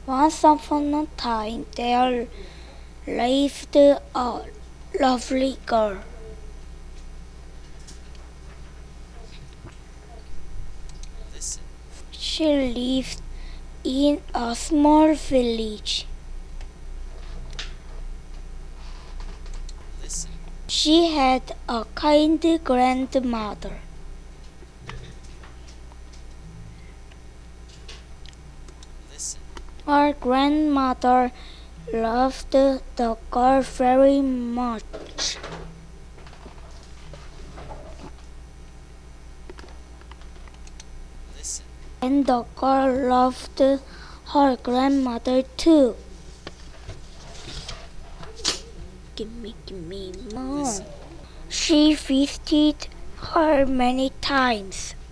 Once upon a time, there lived a lovely girl. She lived in a small village. She had a kind grandmother. Her grandmother loved the girl very much. And the girl loved her grandmother too. Give me more. She visited her many times.